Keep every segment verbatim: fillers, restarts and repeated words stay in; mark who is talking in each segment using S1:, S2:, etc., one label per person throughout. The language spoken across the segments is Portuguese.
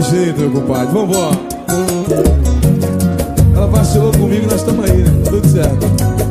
S1: jeito, meu compadre, vambora. Ela vacilou comigo, nós estamos aí, né? Tudo certo.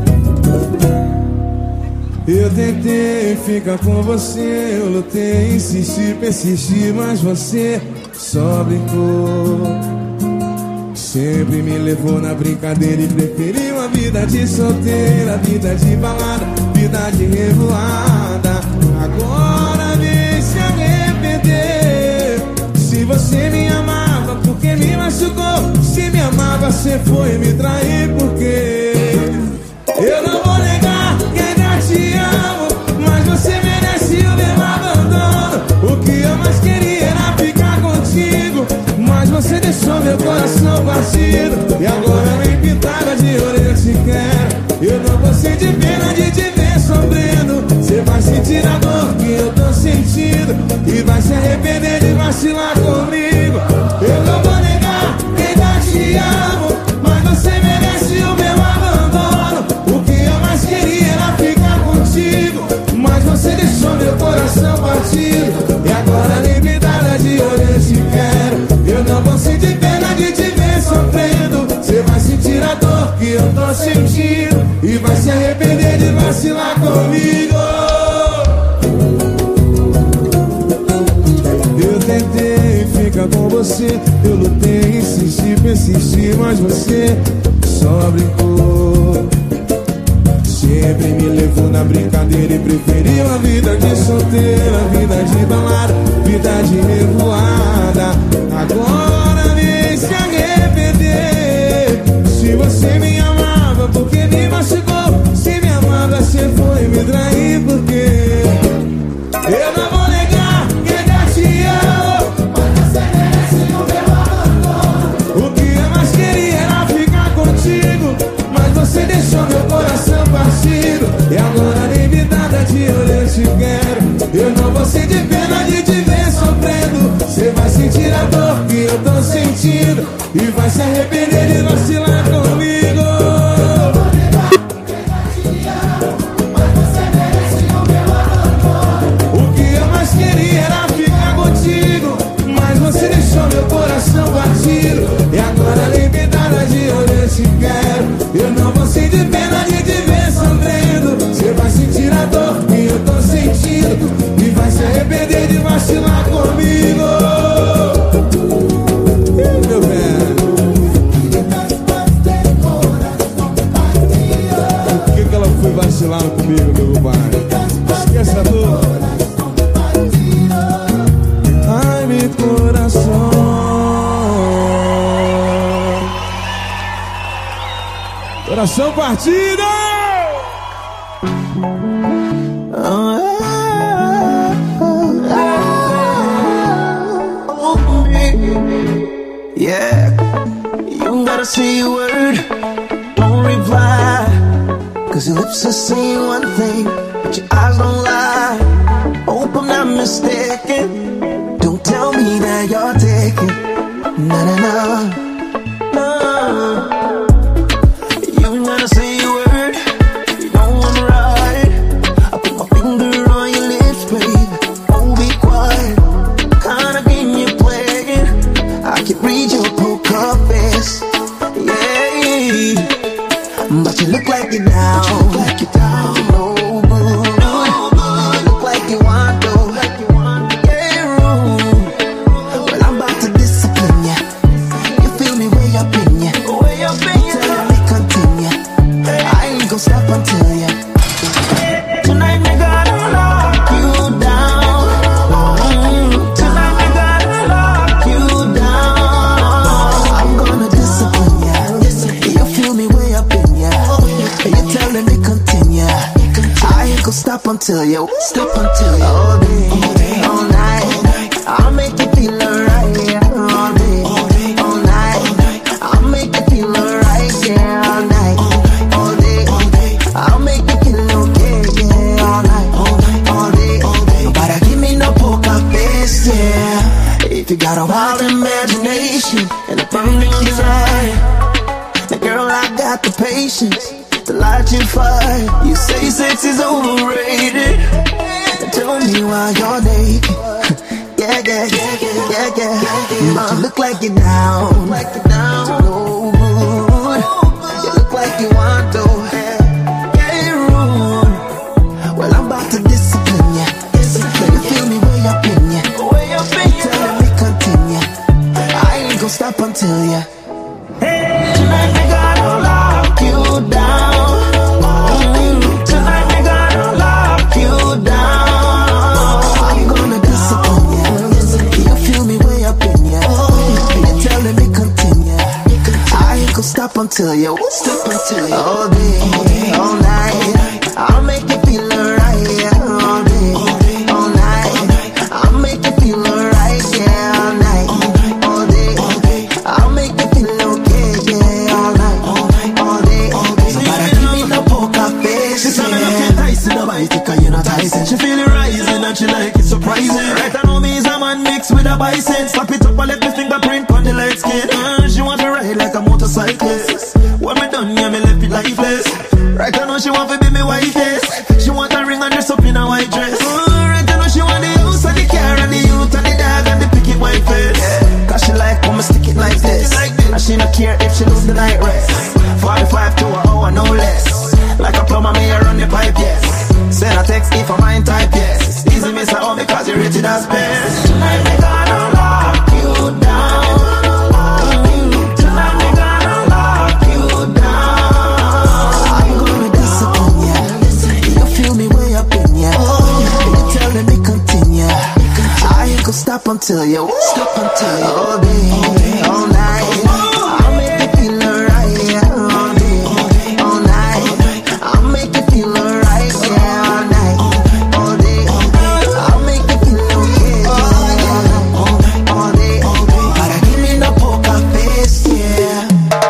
S1: Eu tentei ficar com você, eu lutei, insisti, persisti, mas você só brincou. Sempre me levou na brincadeira e preferiu a vida de solteira, vida de balada, vida de revoada. Agora vem se arrepender. Se você me amava, por que me machucou? Se me amava, você foi me trair, porque eu não vou negar que ainda te amo, mas você merece o meu abandono. O que eu mais queria era ficar contigo, mas você deixou meu coração partido. E agora nem pintada de orelha te quero. Eu não vou sentir pena de te ver sofrendo. Você vai sentir a dor que eu tô sentindo e vai se arrepender de vacilar comigo. Eu não vou negar que ainda te amo, mas você merece o meu abandono. O que eu mais queria era ficar contigo, mas você deixou meu coração partido. E agora nem pintada de orelha te quero. Eu não vou sentir pena de te ver sofrendo. Você vai sentir a dor que eu tô sentindo e vai se arrepender de vacilar comigo. Eu tentei ficar com você, eu lutei, insisti, persisti, mas você só brincou. Sempre me levou na brincadeira e preferiu a vida de solteira, vida de balada, vida de revoada. Agora vem se arrepender. Se você me amava, por que me machucou? Se me amava, você foi me trair, porque eu não vou negar que ainda te amo, mas você merece o meu abandono. O que eu mais queria era ficar contigo, mas você deixou meu coração partido. E agora nem me nada de olho eu te quero. Eu não vou sentir pena de te ver sofrendo. Você vai sentir a dor que eu tô sentindo e vai se arrepender de vacilar comigo. Mas você merece o meu abandono. O que eu mais queria era ficar contigo, mas você deixou meu coração partido. E agora nem me nada de olho eu te quero. Eu não vou sentir pena de te ver sofrendo. Você vai sentir a dor que eu tô sentindo e vai se arrepender de vacilar comigo. Ei, meu velho, por que que ela foi vacilar comigo, meu compadre? Esquece a dor. Ai, meu coração. Coração partido!
S2: Yeah, you don't gotta say a word, don't reply, cause your lips are saying one thing, but your eyes don't lie. Hope I'm not mistaken, don't tell me that you're taking, na na na, no. You don't gotta say a word, you know I'm right. I put my finger on your lips, babe, don't be quiet. Kinda game you're playing, I can read your poker face, yeah. But you look like you're down, you look like you're down, no good. You look like you want to, yeah, rude. Well, I'm about to discipline ya. You feel me way up in ya, way up in ya. Tell me continue, I ain't gon' stop until ya. Tonight we gonna lock you down. Mm, tonight we gonna lock you down. I'm gonna discipline ya. You feel me way up in ya. You telling me continue, I ain't gon' stop until you. Stop until you. All day, all day, all night. I'll make you feel alright, yeah. All day, all day, all night. I'll make you feel alright, yeah. All night, all day, all day. I'll make you feel okay, yeah. All night, all night, all day, all day. Nobody give me no poker face, yeah. If you got a wild imagination and a burning desire, then girl, I got the patience to light your fire. You say sex is overrated, then tell me why you're naked. Yeah, yeah, yeah, yeah, yeah. You look like you're down, like you're down to no good. You look like you want to get rude. Well, I'm about to discipline ya. Discipline. You feel me way up in ya. Way up in ya. Tell me continue. I ain't gonna stop until ya. Hey, tonight we gonna lock you down. Mm, tonight we gonna lock you down. I'm gonna discipline ya. You feel me way up in ya. You telling me continue. I ain't gonna stop until ya. Stop until ya. All day, all night. I'll make you feel alright. Yeah, all day, all night. I'll make you feel alright. Yeah, all night, all day. I'll make you feel okay. Yeah, all night, all day. So you ain't me no poker face. She said me looking Tyson, nobody think you're not Tyson. She feel it rising and she like it surprising. Right, I know me is a man mixed with a bison. Slap it up and let me fingerprint on the light skin. Uh, she want to ride like a motorcyclist. When me done, yeah, me left it lifeless. Right, I know she want to be me wifeist. She want a ring and dress up in a white dress. Uh, right, I know she want the house and the car and the youth and the dog and the picket white face. Cause she like when me stick it like this. And she not care if she lose the night rest. forty-five to an hour, no less. Like a plumber, me I run the pipe, yes. Send a text if I'm mind type, yes. Easy miss a home because you rated as best. Tonight we gonna lock you down. Tonight we gonna lock you down. I'm gonna discipline ya. You feel me way up in ya. You telling me continue. I ain't gonna stop until ya. Stop until ya. All day, all night. I'll make you feel alright. Yeah, all day, all night. I'll make you feel alright. Yeah, all night, all day. I'll make you feel okay. Yeah, all night, all day. But I give me no poker face. Yeah.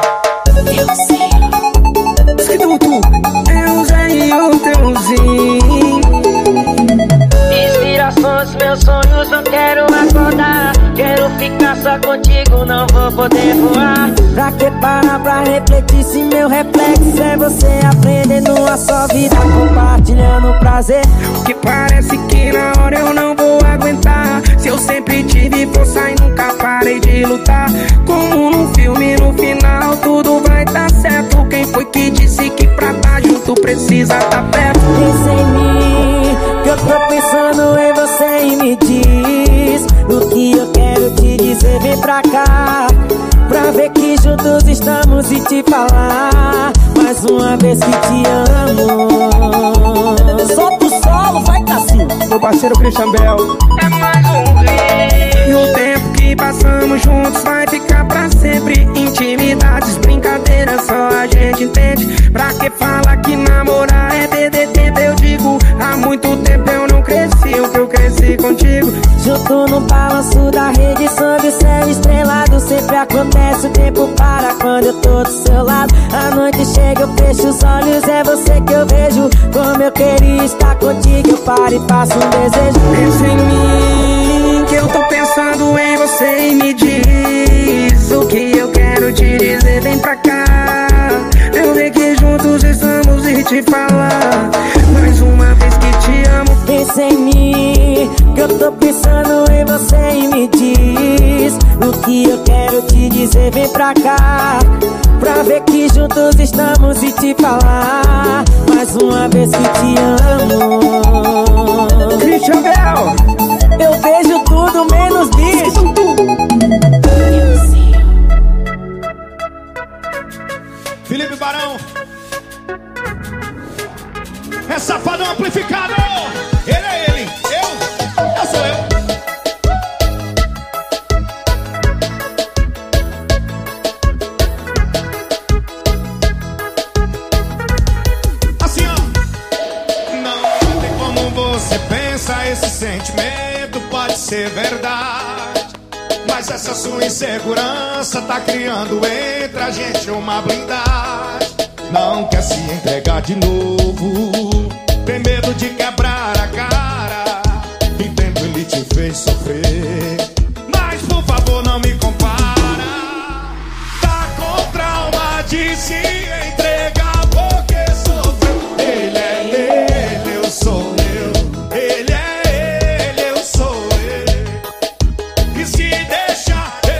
S3: Inspirações, meus sonhos, não quero acordar. Quero ficar só contigo, não vou poder voar. Pra que parar pra refletir se meu reflexo é você aprendendo a sua vida, compartilhando prazer.
S4: O que parece que na hora eu não vou aguentar. Se eu sempre tive força e nunca parei de lutar. Como num filme, no final tudo vai dar certo. Quem foi que disse que pra tá junto precisa tá perto?
S3: Pensa em mim, que eu tô pensando em você e me diz o que eu quero te dizer, vem pra cá. Pra ver que juntos estamos e te falar mais uma vez que te amo. Solta o solo, vai Cassinho.
S4: Meu parceiro Christian Bell. É mais um vídeo. E o tempo que passamos juntos vai ficar pra sempre. Intimidades, brincadeiras, só a gente entende. Pra que fala que namorar é perder tempo? Eu digo, há muito tempo eu não cresci o que eu cresci contigo.
S3: Junto no balanço da rede, sob o céu estrelado. Sempre acontece, o tempo para quando eu tô do seu lado. A noite chega, eu fecho os olhos, é você que eu vejo. Como eu queria estar contigo, eu paro e faço um desejo.
S4: Pensa em mim, que eu tô pensando em você e me diz o que eu quero te dizer, vem pra cá. Eu ver que juntos estamos e te falar mais uma vez que te amo.
S3: Pensa em mim, que eu tô pensando em você e me diz o que eu quero te dizer, vem pra cá. Pra ver que juntos estamos e te falar mais uma vez que te amo.
S4: Christian Bell.
S3: Eu vejo tudo menos bicho.
S1: Felipe Barão. É Safadão amplificado. Ele é ele, eu, eu sou eu. Assim, ó. Não tem como você pensa, esse sentimento pode ser verdade. Mas essa sua insegurança tá criando entre a gente uma blindagem. Não quer se entregar de novo, tem medo de quebrar a cara. Entendo, ele te fez sofrer, mas por favor não me compara. Tá com trauma de se entregar porque sofreu. Ele é ele, eu sou eu. Ele é ele, eu sou eu. E se deixar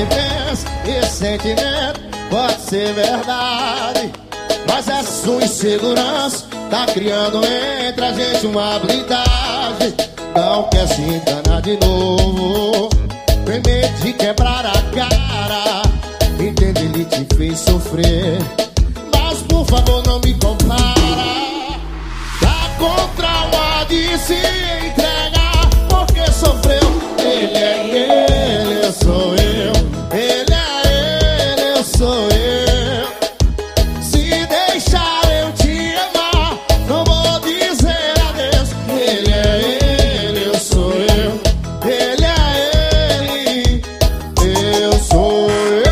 S5: você pensa, esse sentimento pode ser verdade, mas essa sua insegurança tá criando entre a gente uma blindagem. Não quer se enganar de novo, tem medo de quebrar a cara. Entende, ele te fez sofrer, mas por favor não me compara. Tá com trauma de se entregar porque sofreu. Ele é ele, eu sou eu. Ele é ele, eu sou eu. Se deixar eu te amar, não vou dizer adeus. Ele é ele, eu sou eu. Ele é ele, eu sou eu.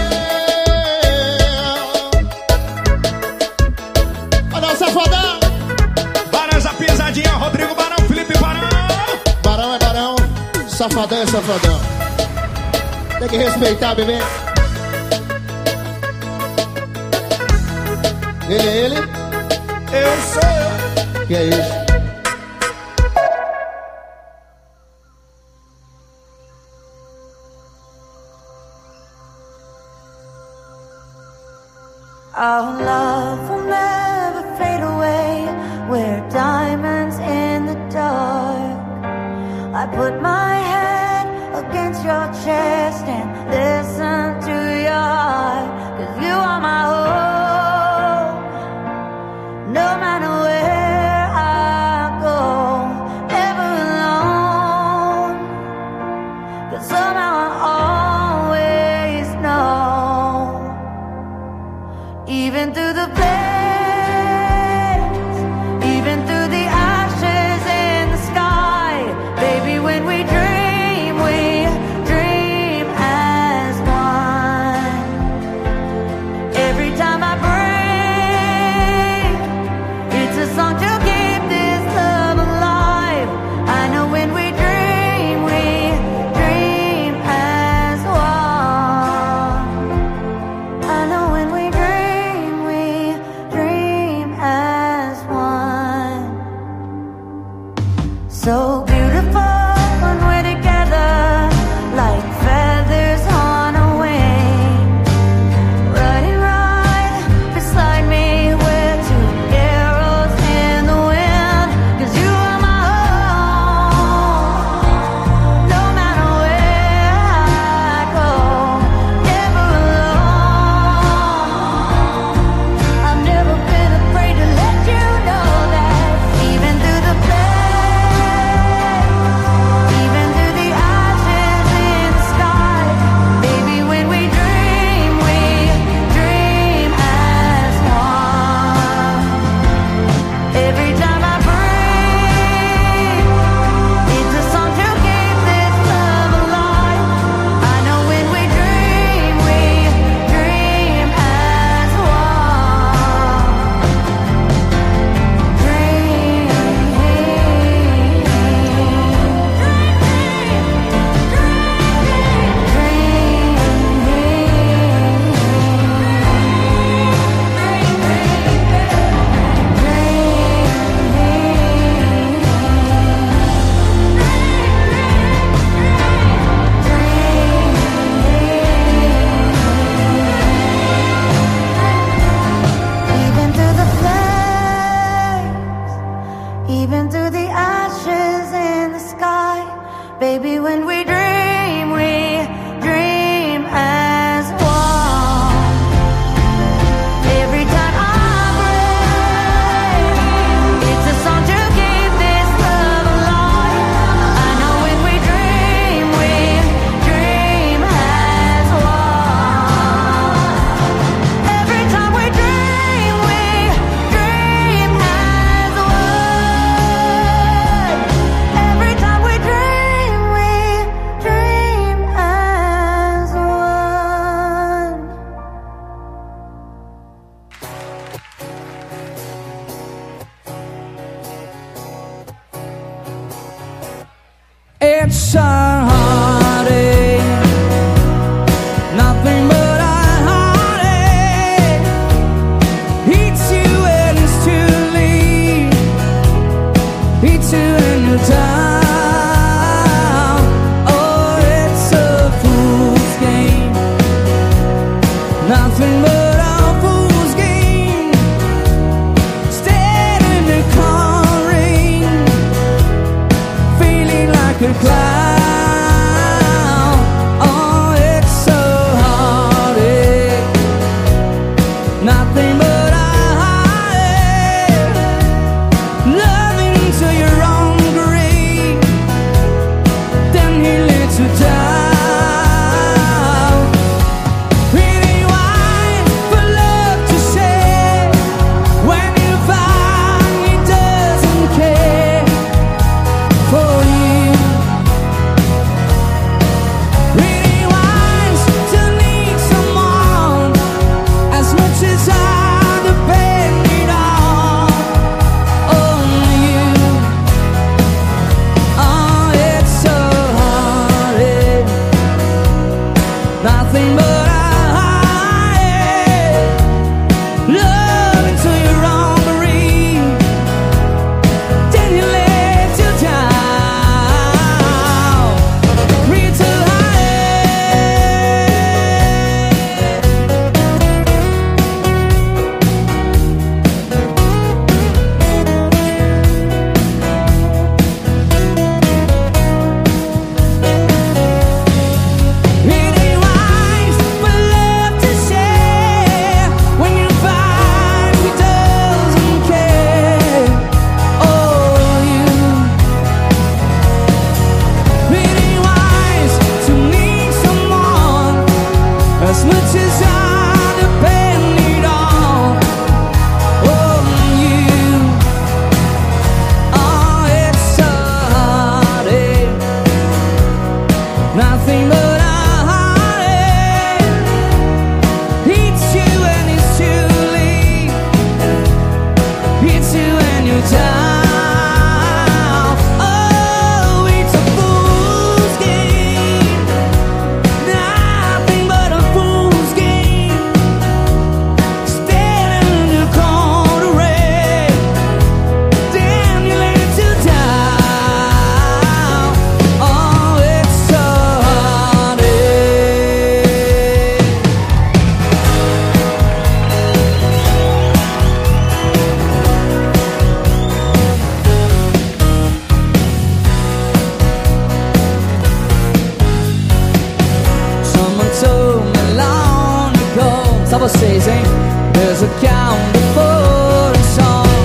S5: Olha o Safadão.
S6: Barões a pisadinha, Rodrigo Barão, Felipe Barão.
S5: Barão é Barão, Safadão é Safadão. Tem que respeitar, bebê. Ele é ele,
S6: Eu sou eu.
S5: que é isso?
S7: Our love will never fade away. We're diamonds in the dark. I put my head against your chest and listen to your heart. 'Cause you are my hope. No matter where I go, never alone. 'Cause somehow I always know. Even through the flames, even through the ashes in the sky, baby, when we dream, we dream as
S3: nothing but a fool's game. Stand in the car rain, feeling like a clown. Oh, it's so hard, eh? Nothing but vocês, hein? There's a count before a song.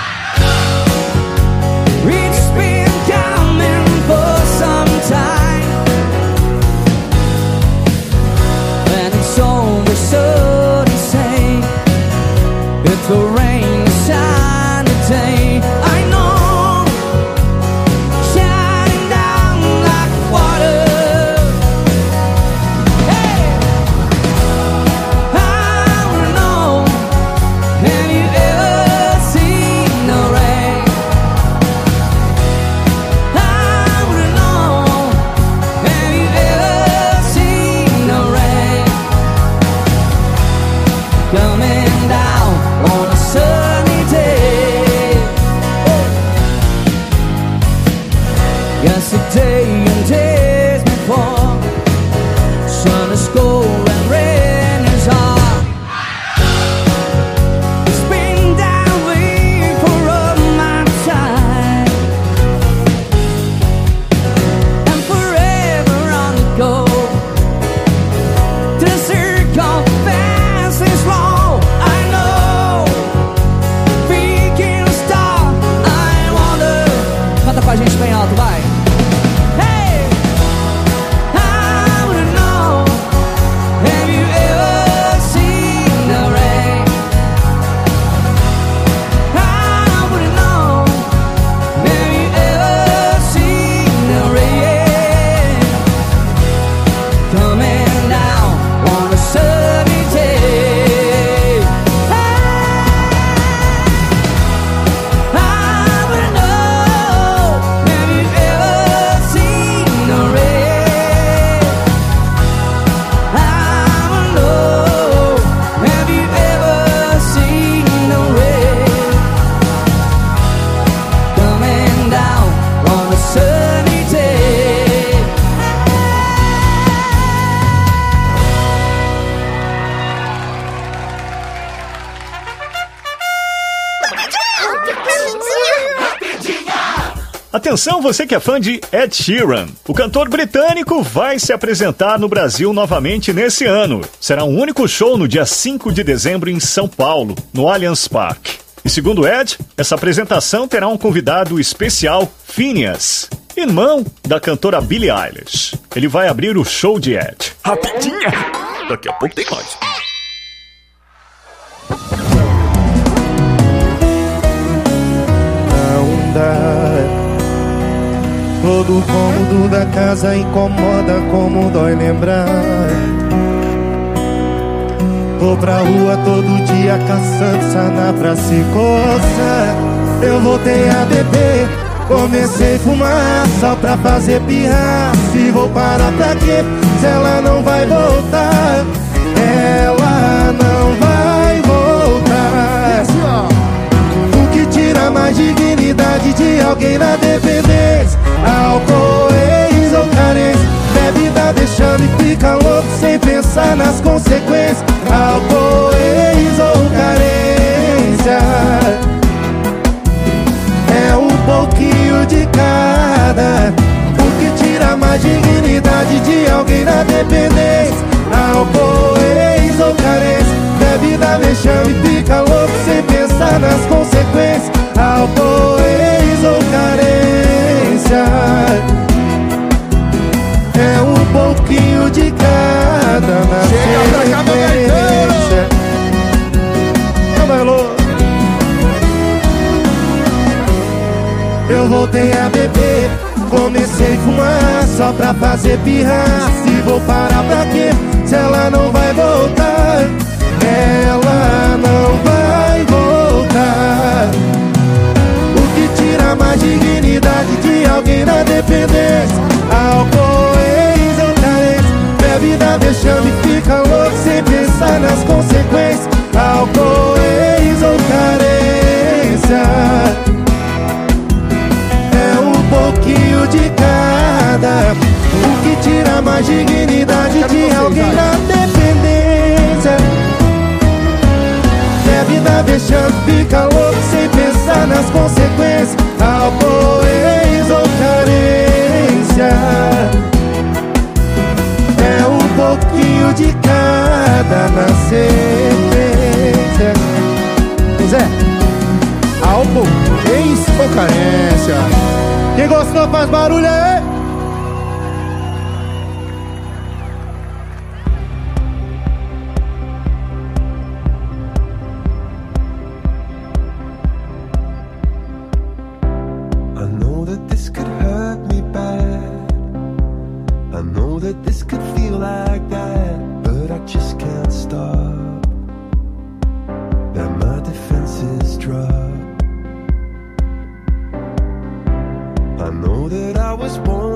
S3: It's been coming for some time, and it's over, so to say. It will rain a sunny day, I know, shining down like water. Coming down on a sunny day.
S8: Atenção, você que é fã de Ed Sheeran. O cantor britânico vai se apresentar no Brasil novamente nesse ano. Será um único show no dia cinco de dezembro em São Paulo, no Allianz Parque. E segundo Ed, essa apresentação terá um convidado especial, Phineas, irmão da cantora Billie Eilish. Ele vai abrir o show de Ed. Rapidinha! Daqui a pouco tem mais.
S5: Não dá. Todo o cômodo da casa incomoda como dói lembrar. Vou pra rua todo dia caçando sana pra se coçar. Eu voltei a beber, comecei a fumar só pra fazer pirra. Se vou parar pra quê? Se ela não vai voltar, ela não vai voltar. O que tira mais dignidade de alguém na dependência? Álcool, ex ou carência. Bebida deixando e fica louco sem pensar nas consequências. Álcool, ex ou carência. É um pouquinho de cada. O que tira mais dignidade de alguém na dependência? Álcool, ex ou carência. Bebida deixando e fica louco sem pensar nas consequências. Álcool, ex ou carência. É um pouquinho de cada na sequência. Eu voltei a beber, comecei a fumar só pra fazer pirra. Se vou parar pra quê? Se ela não vai voltar, ela não vai voltar. O que tira mais dignidade de alguém na dependência? Álcool, ex ou carência. Bebida deixando e fica louco sem pensar nas consequências. Álcool, ex ou carência. É um pouquinho de cada. O que tira mais dignidade de alguém na dependência? Bebida deixando fica louco sem pensar nas consequências. Álcool, ex ou carência. É um pouquinho de cada na sequência. Zé, álcool, ex ou carência. Quem gostou faz barulho aí.
S9: I know that I was born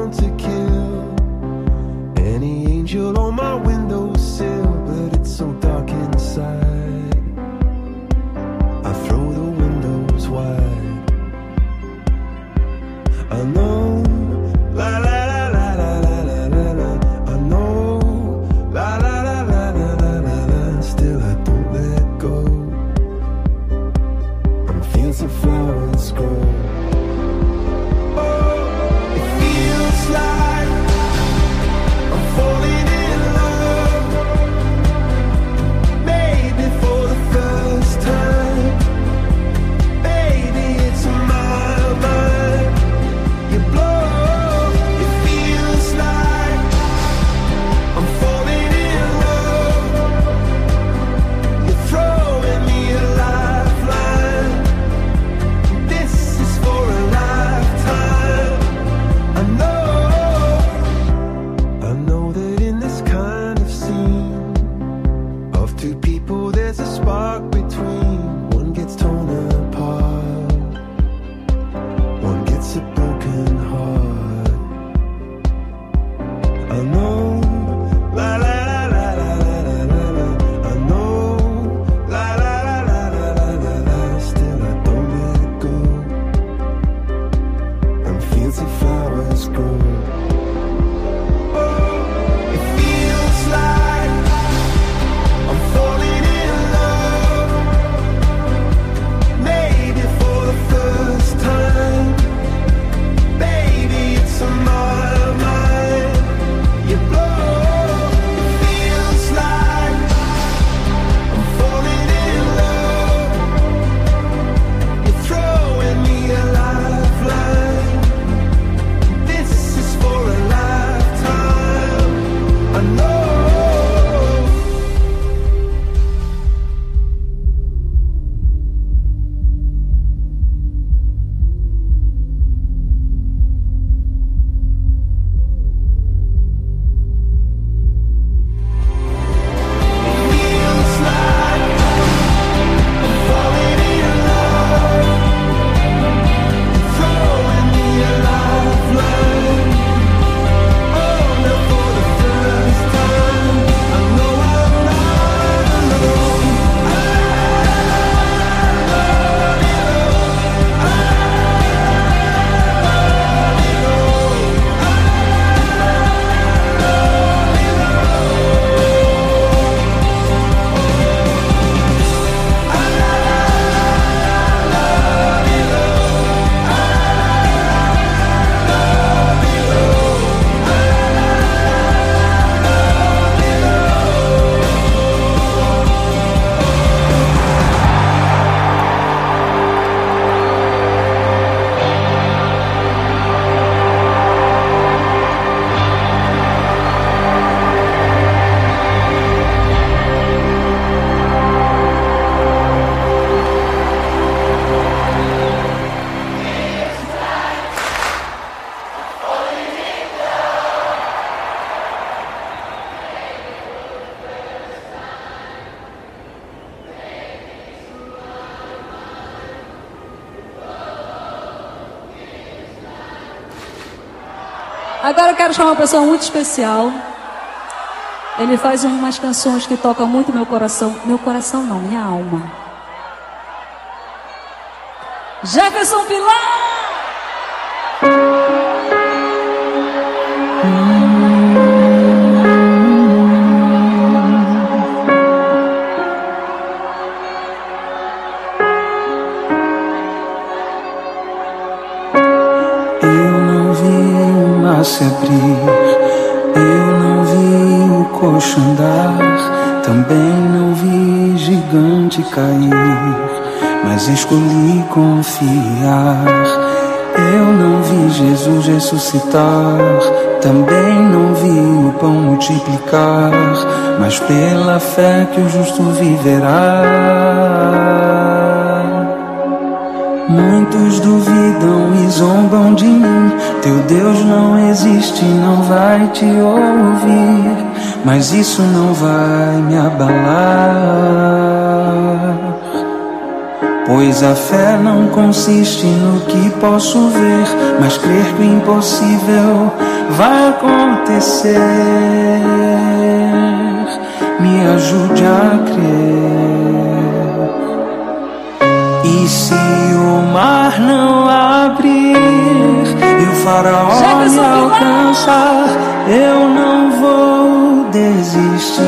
S9: Agora eu quero chamar uma pessoa muito especial. Ele faz umas canções que tocam muito meu coração. Meu coração não, minha alma. Jefferson Pilar!
S10: Se abrir, eu não vi o coxo andar, também não vi gigante cair, mas escolhi confiar. Eu não vi Jesus ressuscitar, também não vi o pão multiplicar, mas pela fé que o justo viverá. Muitos duvidam e zombam de mim. Teu Deus não existe, não vai te ouvir, mas isso não vai me abalar, pois a fé não consiste no que posso ver, mas crer que o impossível vai acontecer. Me ajude a crer. E se o mar não abrir e o faraó me alcançar, eu não vou desistir,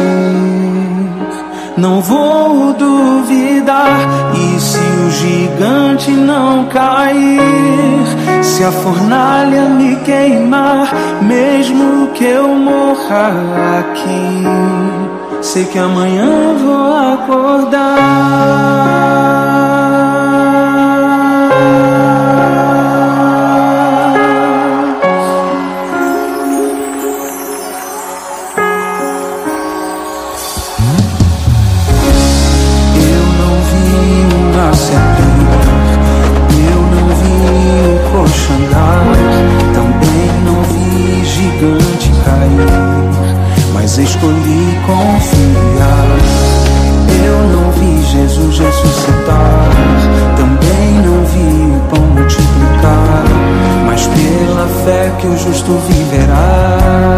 S10: não vou duvidar. E se o gigante não cair, se a fornalha me queimar, mesmo que eu morra aqui, sei que amanhã vou acordar. Escolhi confiar. Eu não vi Jesus ressuscitar, também não vi o pão multiplicar, mas pela fé que o justo viverá.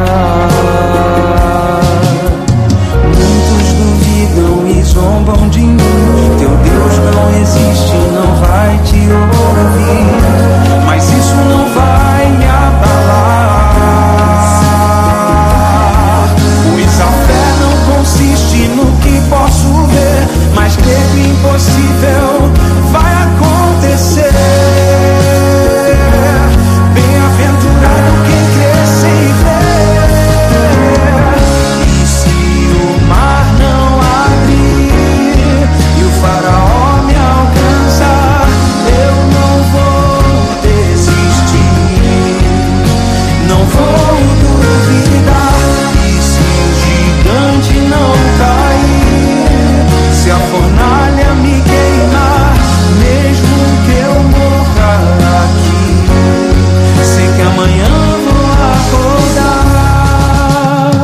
S10: Muitos duvidam e zombam de mim. Teu Deus não existe, não vai te ouvir, mas isso não vai me abalar. Consiste no que posso ver, mas crer que o impossível vai acontecer. Bem-aventurado quem crê sem ver. E se o mar não abrir e o faraó me alcançar, eu não vou desistir, não vou duvidar. Não cair, se a fornalha me queimar, mesmo que eu morra aqui, sei que amanhã vou acordar.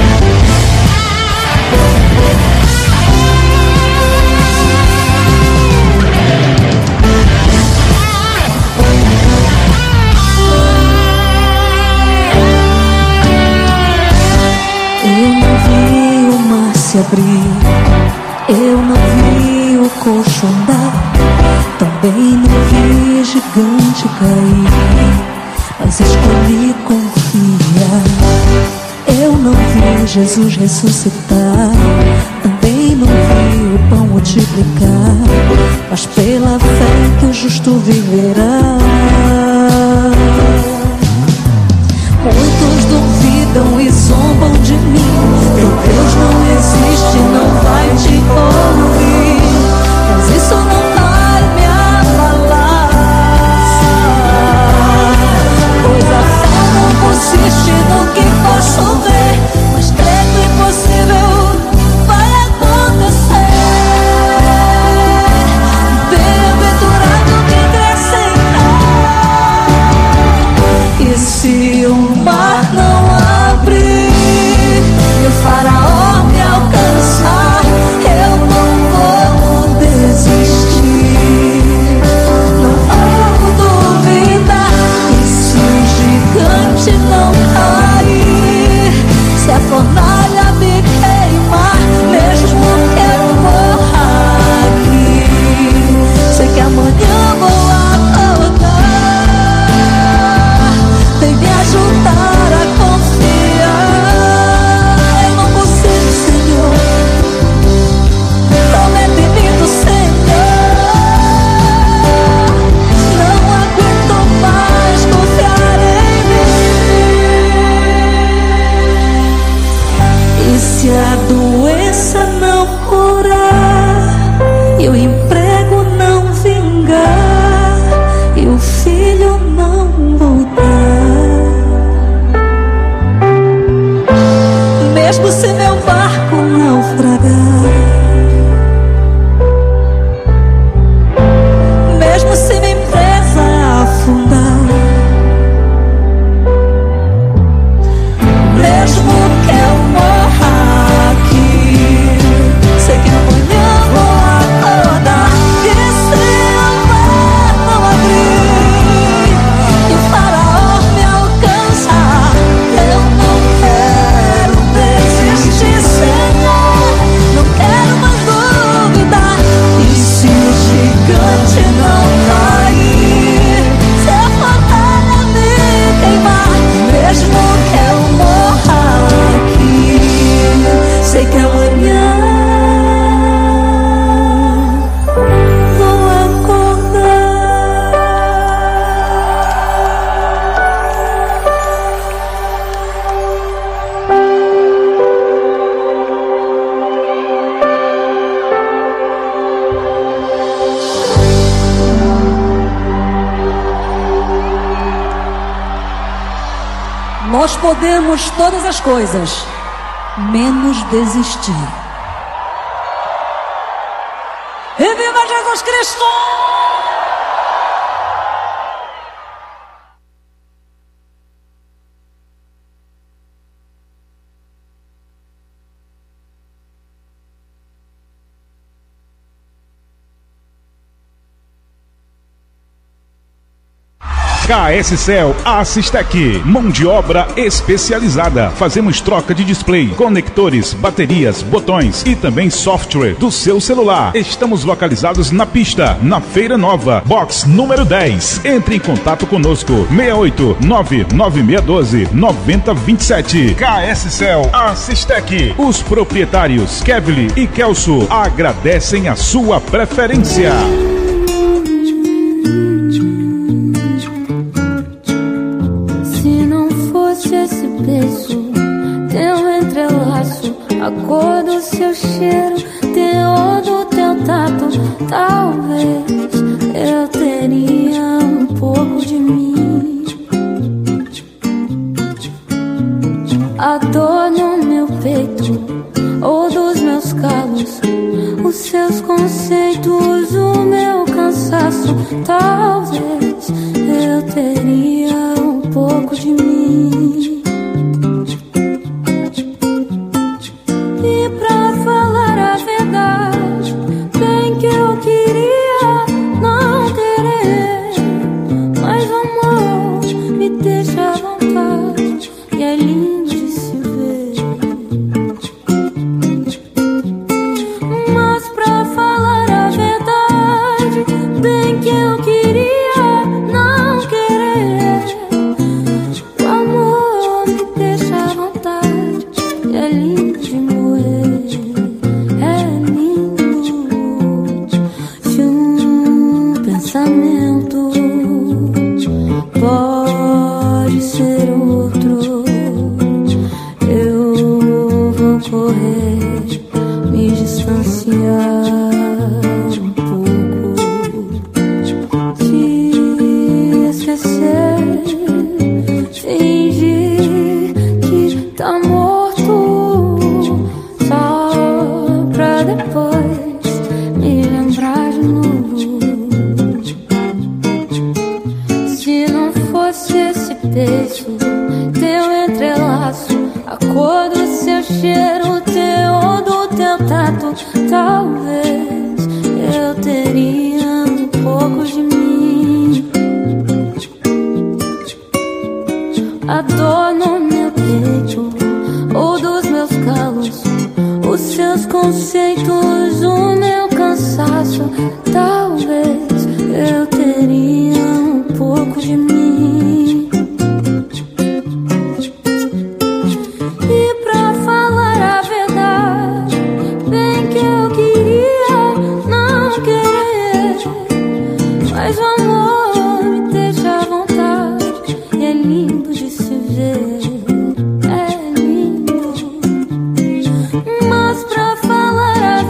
S9: Eu não vi o mar se abrir, eu não vi o coxo andar, também não vi gigante cair, mas escolhi confiar. Eu não vi Jesus ressuscitar, também não vi o pão multiplicar, mas pela fé que o justo viverá. Muitos duvidam e zombam de mim. Teu Deus não existe, não vai te ouvir, mas isso não vai me abalar, pois a fé não consiste no que posso ver, mas crer que o impossível vai acontecer. Bem-aventurado quem crê sem crer. namorar e o emprego não vingar e o filho não voltar, mesmo se meu barco naufragar, mesmo se minha empresa afundar, mesmo que eu morra aqui, sei que amanhã vou acordar e se o mar não abrir e o faraó me alcançar, eu não quero desistir, Senhor, não quero mais duvidar. E se o gigante não cair, se a batalha me queimar, mesmo que eu morra aqui, sei que amanhã vou acordar. Nós podemos todas as coisas, menos desistir. E viva Jesus Cristo!
S6: K S Cell Assistec, mão de obra especializada. Fazemos troca de display, conectores, baterias, botões e também software do seu celular. Estamos localizados na pista, na Feira Nova, box número dez. Entre em contato conosco, seis oito nove nove seis um dois nove zero dois sete. K S Cell Assistec. Os proprietários Kevly e Kelso agradecem a sua preferência.
S11: Teu entrelaço, a cor do seu cheiro, teor do teu tato, talvez eu teria um pouco de mim. A dor no meu peito ou dos meus calos, os seus conceitos, o meu cansaço, talvez eu teria um pouco de mim. Mas pra falar a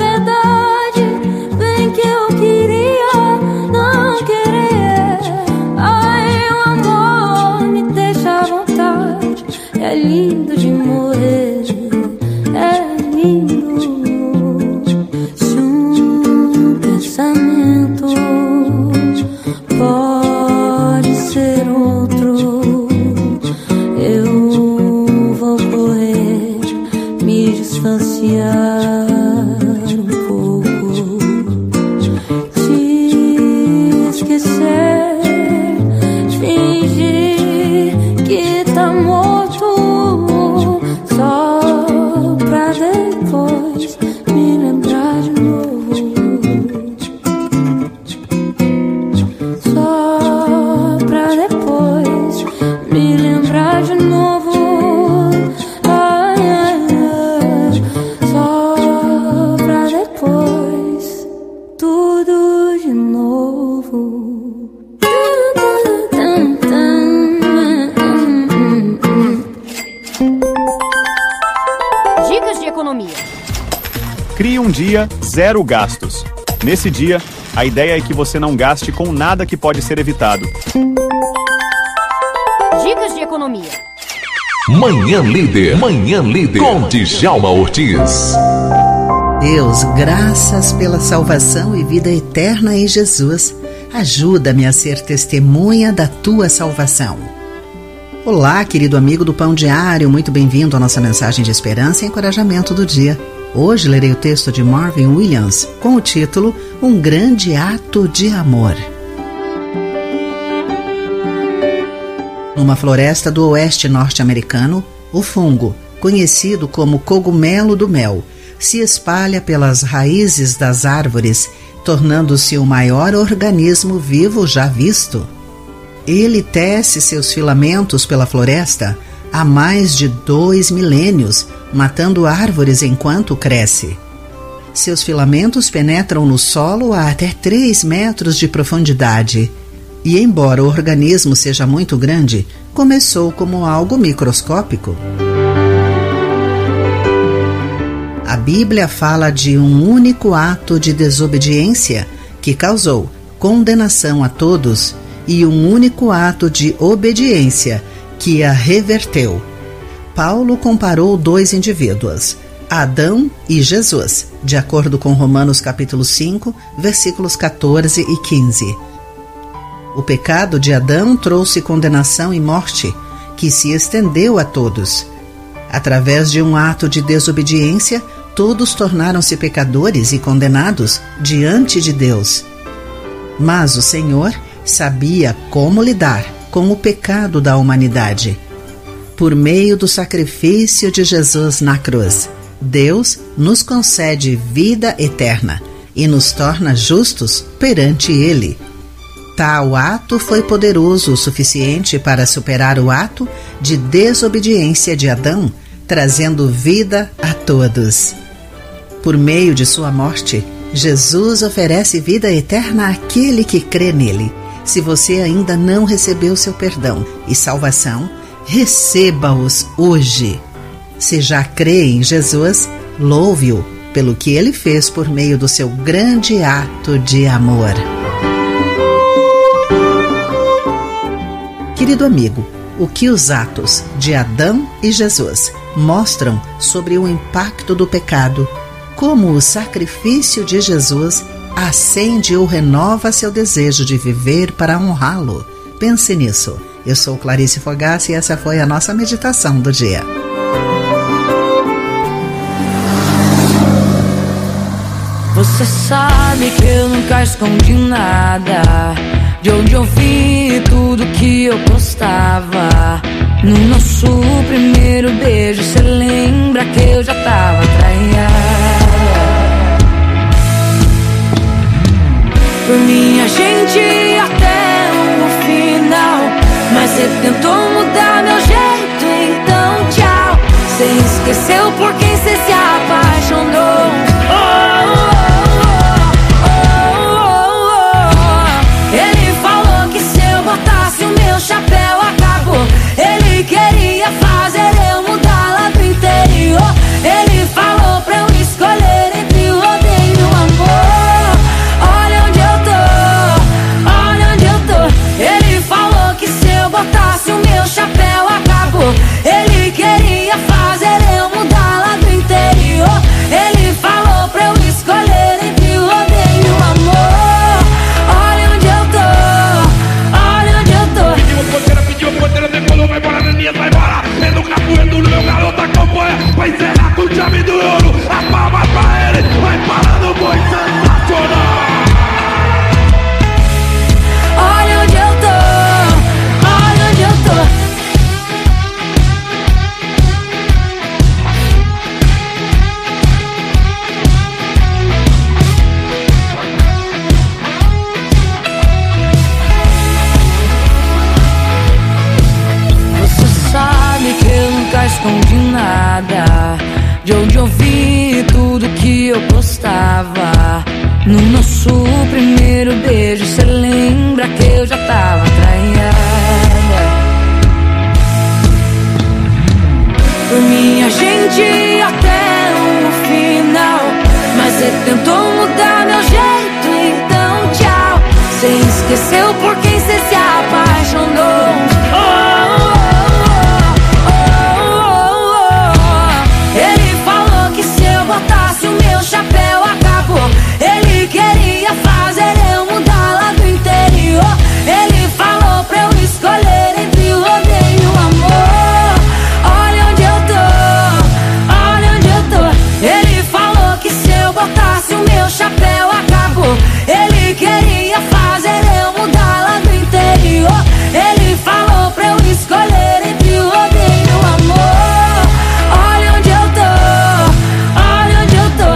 S12: dia, zero gastos. Nesse dia, a ideia é que você não gaste com nada que pode ser evitado.
S13: Dicas de economia.
S14: Manhã Líder, Manhã Líder, com Djalma Ortiz.
S15: Deus, graças pela salvação e vida eterna em Jesus. Ajuda-me a ser testemunha da tua salvação. Olá, querido amigo do Pão Diário, muito bem-vindo à nossa mensagem de esperança e encorajamento do dia. Hoje lerei o texto de Marvin Williams com o título Um Grande Ato de Amor. Numa floresta do oeste norte-americano, o fungo, conhecido como cogumelo do mel, se espalha pelas raízes das árvores, tornando-se o maior organismo vivo já visto. Ele tece seus filamentos pela floresta há mais de dois milênios, matando árvores enquanto cresce. Seus filamentos penetram no solo a até três metros de profundidade. E embora o organismo seja muito grande, começou como algo microscópico. A Bíblia fala de um único ato de desobediência que causou condenação a todos e um único ato de obediência que a reverteu. Paulo comparou dois indivíduos, Adão e Jesus, de acordo com Romanos capítulo cinco, versículos quatorze e quinze. O pecado de Adão trouxe condenação e morte, que se estendeu a todos. Através de um ato de desobediência, todos tornaram-se pecadores e condenados diante de Deus. Mas o Senhor sabia como lidar com o pecado da humanidade. Por meio do sacrifício de Jesus na cruz, Deus nos concede vida eterna e nos torna justos perante Ele. Tal ato foi poderoso o suficiente para superar o ato de desobediência de Adão, trazendo vida a todos. Por meio de sua morte, Jesus oferece vida eterna àquele que crê nele. Se você ainda não recebeu seu perdão e salvação, receba-os hoje. Se já crê em Jesus, louve-o pelo que ele fez por meio do seu grande ato de amor. Querido amigo, o que os atos de Adão e Jesus mostram sobre o impacto do pecado, como o sacrifício de Jesus acende ou renova seu desejo de viver para honrá-lo. Pense nisso. Eu sou Clarice Fogassi e essa foi a nossa meditação do dia.
S11: Você sabe que eu nunca escondi nada, de onde eu vi tudo que eu postava. No nosso primeiro beijo, cê lembra que eu já tava traída. Por minha gente até o final, mas cê tentou mudar meu jeito, então tchau. Cê esqueceu por quem cê se apaixonou. Oh, oh, oh, oh, oh. Ele falou que se eu botasse o meu chapéu acabou. Ele queria fazer eu mudar lá do interior. Ele falou pra eu escolher entre o odeio e o amor. Olha onde eu tô, olha onde eu tô. Ele falou que se eu botasse o meu chapéu acabou. Ele queria fazer eu mudar lá do interior. Ele falou pra eu escolher entre o odeio e o amor. Olha onde eu tô, olha onde eu tô.
S16: Pediu porteira, pediu porteira, decolou, vai embora, Nenias, vai embora. É no capoeiro do meu garoto, acompanha. Vai encerrar com chave do ouro. A palma pra ele, vai parando o boi sensacional.
S11: Olha onde eu tô, olha onde eu tô. Você sabe que eu nunca escondi nada, de onde eu vi tudo que eu postava. No nosso primeiro beijo, cê lembra que eu já tava traída. Por minha gente até o final, mas cê meu chapéu acabou. Ele queria fazer eu mudar lá do interior. Ele falou pra eu escolher entre o odeio e o amor. Olha onde eu tô, olha onde eu tô.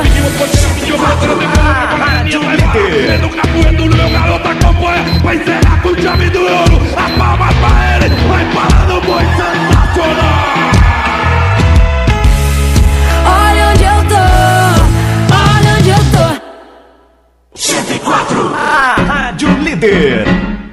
S16: Rádio Líder. No capoeiro do meu garoto acompanha. Vai encerrar com chave do ouro. A palma pra ele, vai parar no boi sensacional.
S11: Olha onde eu tô, olha onde eu tô.
S14: cento e quatro.
S8: A Rádio Líder.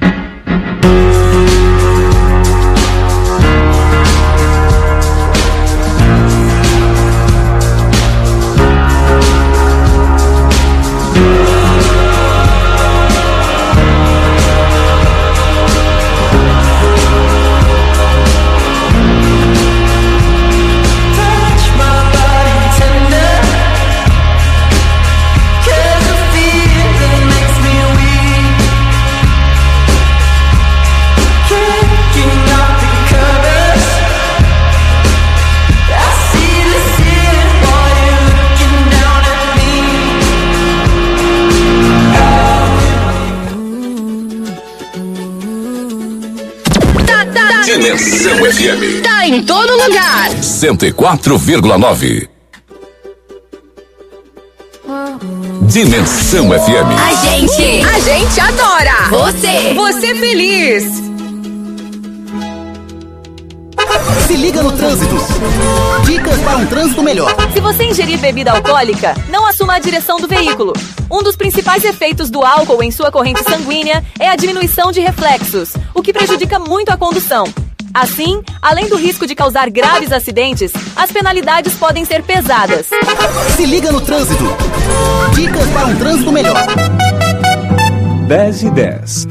S14: Dimensão F M.
S13: Tá em todo lugar.
S14: cento e quatro vírgula nove. Dimensão F M.
S13: A gente, a gente adora. Você, você feliz.
S17: Se liga no trânsito. Dicas para um trânsito melhor.
S18: Se você ingerir bebida alcoólica, não assuma a direção do veículo. Um dos principais efeitos do álcool em sua corrente sanguínea é a diminuição de reflexos, o que prejudica muito a condução. Assim, além do risco de causar graves acidentes, as penalidades podem ser pesadas.
S17: Se liga no trânsito. Dicas para um trânsito melhor.
S6: dez e dez.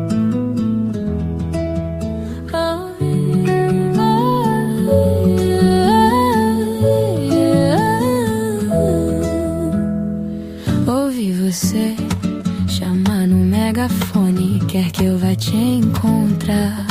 S11: Ouvi você chamar no megafone, quer que eu vá te encontrar.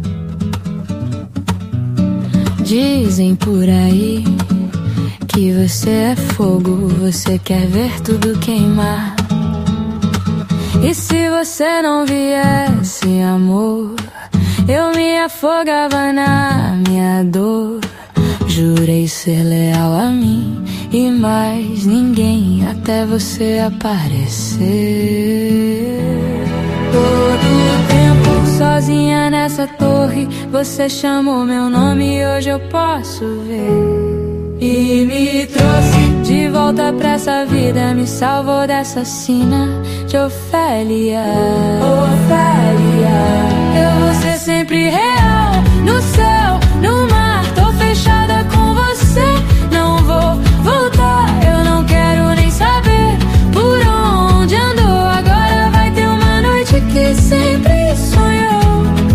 S11: Dizem por aí que você é fogo, você quer ver tudo queimar. E se você não viesse, amor, eu me afogava na minha dor. Jurei ser leal a mim e mais ninguém até você aparecer. Todo tempo sozinha nessa torre, você chamou meu nome e hoje eu posso ver. E me trouxe de volta pra essa vida, me salvou dessa sina de Ofélia. Ofélia, eu vou ser sempre real, no céu, no mar, tô fechada com você, não vou voltar, eu não quero nem saber por onde andou. Agora vai ter uma noite que sempre sonhou.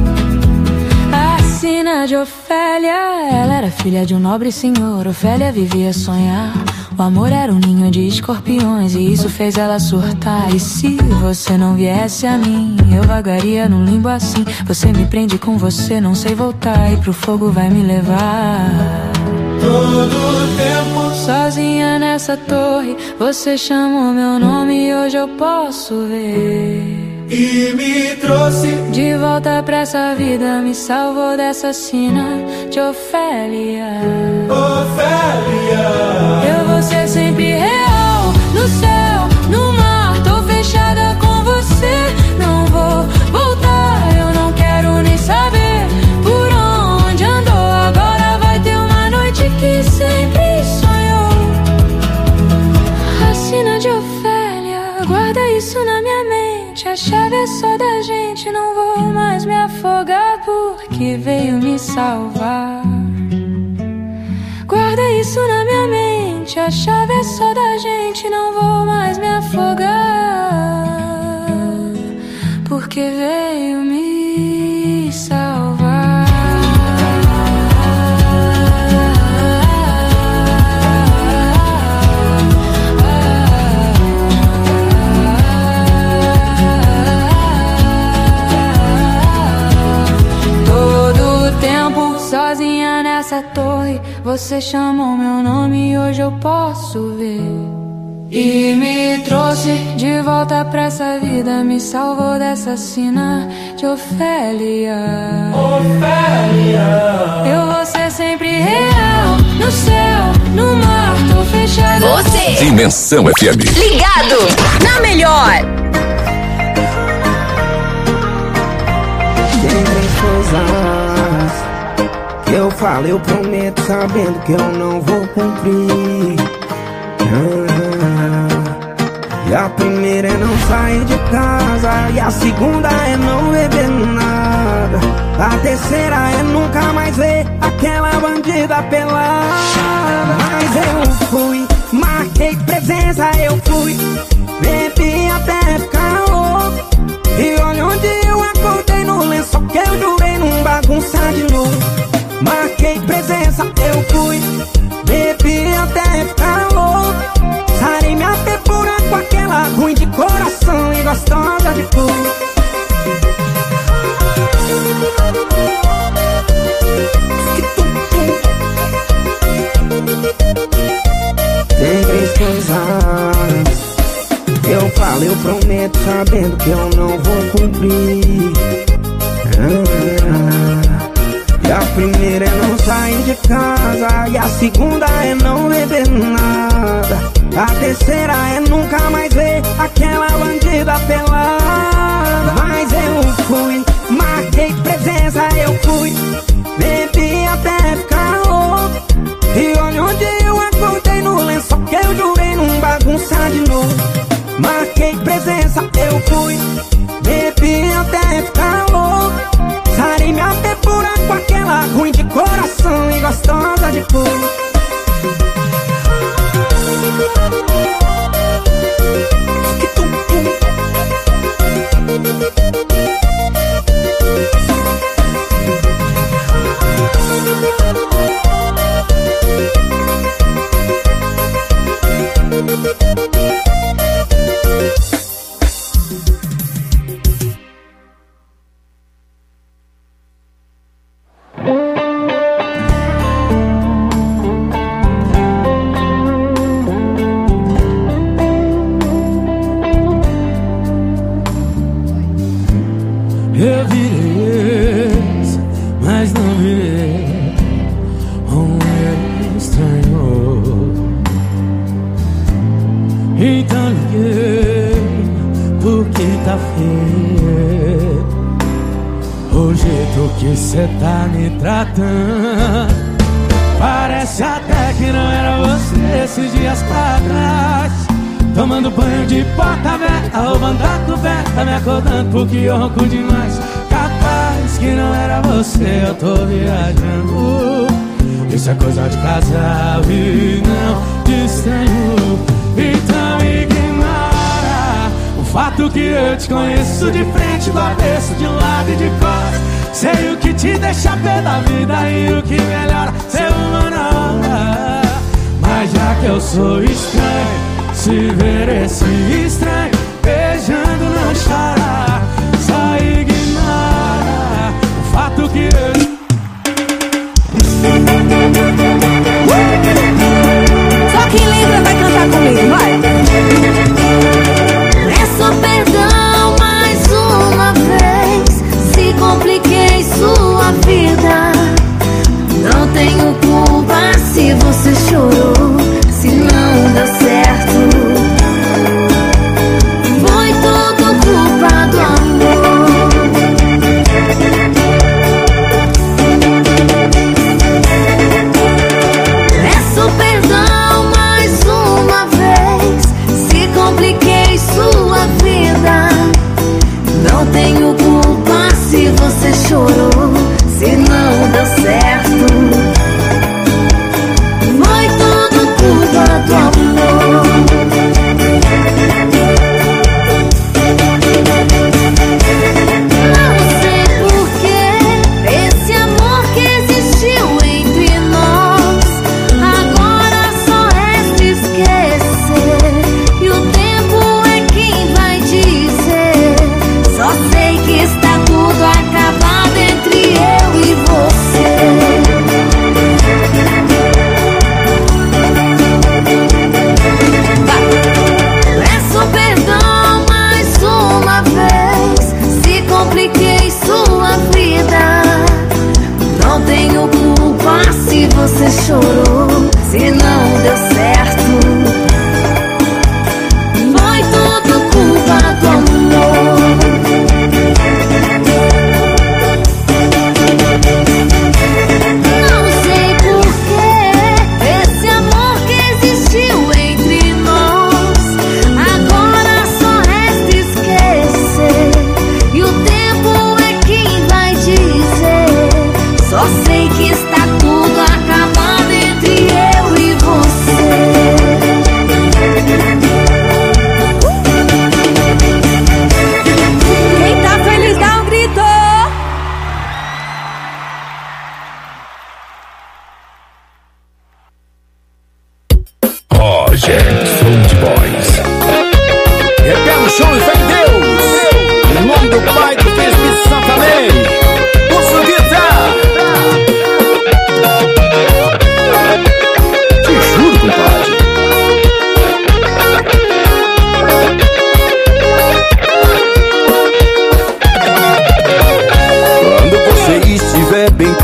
S11: A sina de Ofélia, ela era filha de um nobre senhor. Ofélia vivia a sonhar, o amor era um ninho de escorpiões e isso fez ela surtar. E se você não viesse a mim, eu vagaria num limbo assim. Você me prende com você, não sei voltar, e pro fogo vai me levar. Todo tempo sozinha nessa torre, você chamou meu nome e hoje eu posso ver. E me trouxe de volta pra essa vida, me salvou dessa sina de Ofélia. Ofélia, eu vou ser sempre real, no céu, no mar, tô fechada com você, não vou voltar, eu não quero nem saber por onde andou. Agora vai ter uma noite que sempre sonhou. A sina de Ofélia, guarda isso na minha mente, a chave é só da gente, não vou mais me afogar porque veio me salvar. Guarda isso na minha mente, a chave é só da gente, não vou mais me afogar porque veio me salvar. Sozinha nessa torre, você chamou meu nome e hoje eu posso ver. E me trouxe de volta pra essa vida, me salvou dessa sina de Ofélia. Ofélia. Eu vou ser sempre real, no céu, no mar, tô fechada.
S13: Você.
S14: Dimensão F M.
S13: Ligado na melhor.
S4: Tem três coisas que eu falo, eu prometo, sabendo que eu não vou cumprir. E a primeira é não sair de casa, e a segunda é não beber nada, a terceira é nunca mais ver aquela bandida pelada. Mas eu fui, marquei presença, eu fui, bebi até ficar louco. E olha onde eu acordei, no lençol que eu jurei não bagunçar de novo. Marquei presença, eu fui, bebi até ficar louco. Sarei minha tempura com aquela ruim de coração e gostosa de cor. Tem três coisas eu falo, eu prometo, sabendo que eu não vou cumprir. ah, E a primeira é não sair de casa, e a segunda é não beber nada, a terceira é nunca mais ver aquela bandida pelada. Mas eu fui, marquei presença, eu fui, bebi até ficar louco. E olha onde eu acordei, no lençol que eu jurei não bagunçar de novo. Marquei presença, eu fui, bebi até ficar louco. Sarei minha tempura com aquela ruim de coração e gostosa de cor.
S10: Eu virei ex, mas não virei um estranho. Então liguei porque tá feio o jeito que cê tá me tratando. Parece até que não era você esses dias pra trás. Tomando banho de porta aberta, roubando a coberta, me acordando porque eu ronco demais. Capaz que não era você, eu tô viajando. Isso é coisa de casal e não de estranho. Então ignora o fato que eu te conheço de frente, do avesso, de lado e de costas. Sei o que te deixa pé da vida e o que melhora ser humano na hora. Mas já que eu sou estranho, se ver esse estranho beijando não chora, só ignora o fato que eu...
S11: Só quem lembra vai cantar comigo, vai! Peço perdão mais uma vez, se compliquei sua vida. Não tenho culpa se você chorou, se não deu certo. Foi tudo culpa do amor. Peço perdão mais uma vez, se compliquei sua vida. Não tenho culpa se você chorou, se não deu certo. Foi tudo culpa do amor. Não sei porquê, esse amor que existiu entre nós agora só resta esquecer. E o tempo é quem vai dizer. Só sei que está tudo acabado entre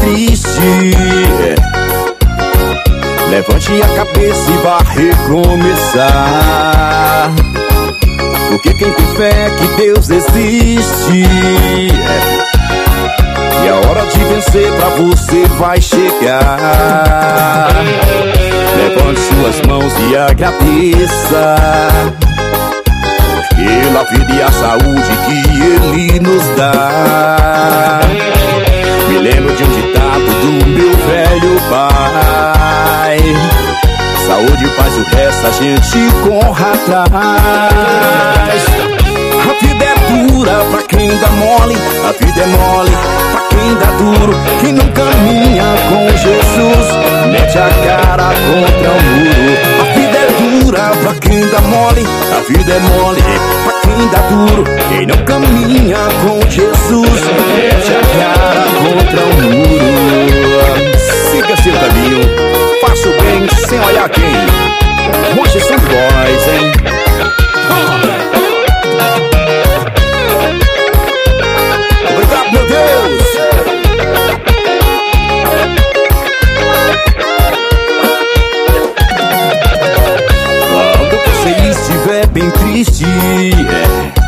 S19: triste. Levante a cabeça e vá recomeçar, porque quem tem fé que Deus existe. E a hora de vencer pra você vai chegar. Levante suas mãos e agradeça pela vida e a saúde que Ele nos dá. Me lembro de um ditado do meu velho pai: saúde, paz, o resto a gente corre atrás. A vida é dura pra quem dá mole, a vida é mole pra quem dá duro. Quem não caminha com Jesus mete a cara contra o muro. A vida é dura pra quem dá mole, a vida é mole pra quem dá duro. Quem não caminha com Jesus mete a cara contra o muro. Siga seu caminho, faça o bem sem olhar quem. Hoje são boys, hein? Obrigado, meu Deus! Quando você estiver bem triste, é,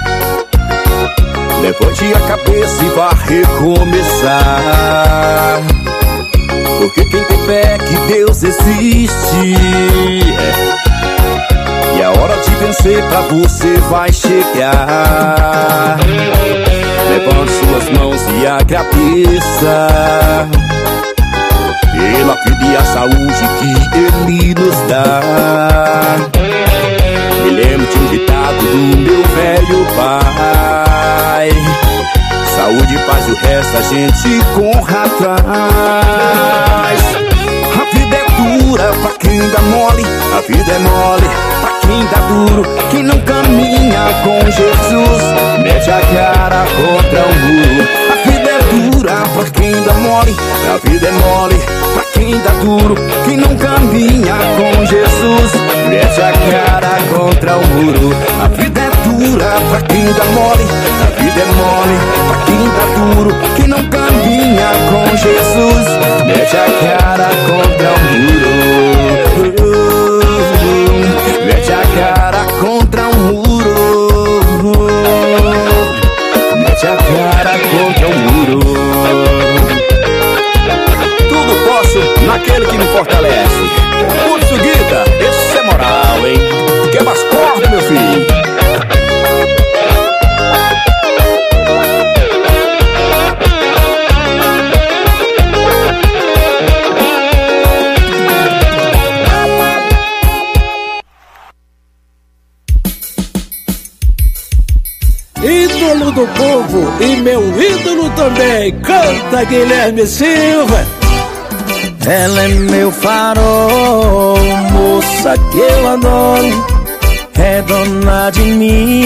S19: levante a cabeça e vá recomeçar, porque quem tem fé que Deus existe. É, e a hora de vencer pra você vai chegar. Levante suas mãos e agradeça pela vida e a saúde que Ele nos dá. Me lembro de um ditado do meu velho pai: saúde, paz, o resto a gente corre atrás. A vida é dura pra quem dá mole, a vida é mole pra quem dá duro. Quem não caminha com Jesus mete a cara contra o muro. A vida é dura pra quem dá mole, a vida é mole pra quem dá duro. Quem não caminha com Jesus mete a cara contra o muro. A vida é dura pra quem dá mole, a vida é mole pra quem dá duro. Quem não caminha com Jesus mete a cara contra o muro. Mete a cara contra o muro. Mete a cara contra o muro. Tudo posso naquele que me fortalece. Pulso Guita, esse é moral, hein? Quebra as cordas, meu filho.
S20: Ídolo do povo e meu ídolo também, canta Guilherme Silva.
S21: Ela é meu farol, moça que eu adoro, é dona de mim.